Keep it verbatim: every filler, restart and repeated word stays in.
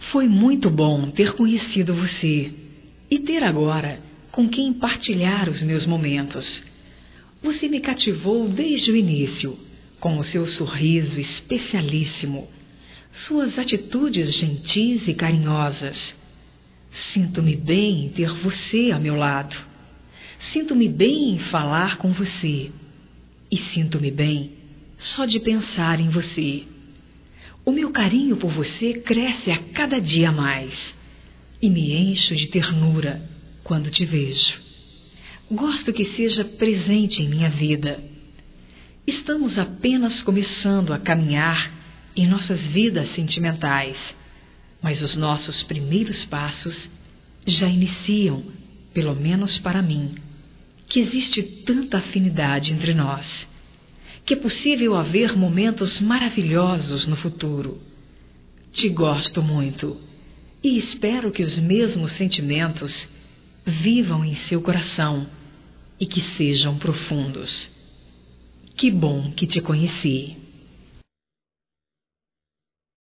Foi muito bom ter conhecido você e ter agora com quem partilhar os meus momentos. Você me cativou desde o início, com o seu sorriso especialíssimo, suas atitudes gentis e carinhosas. Sinto-me bem em ter você a meu lado. Sinto-me bem em falar com você. E sinto-me bem só de pensar em você. O meu carinho por você cresce a cada dia mais e me encho de ternura quando te vejo. Gosto que seja presente em minha vida. Estamos apenas começando a caminhar em nossas vidas sentimentais, mas os nossos primeiros passos já iniciam, pelo menos para mim, que existe tanta afinidade entre nós, que é possível haver momentos maravilhosos no futuro. Te gosto muito e espero que os mesmos sentimentos vivam em seu coração e que sejam profundos. Que bom que te conheci.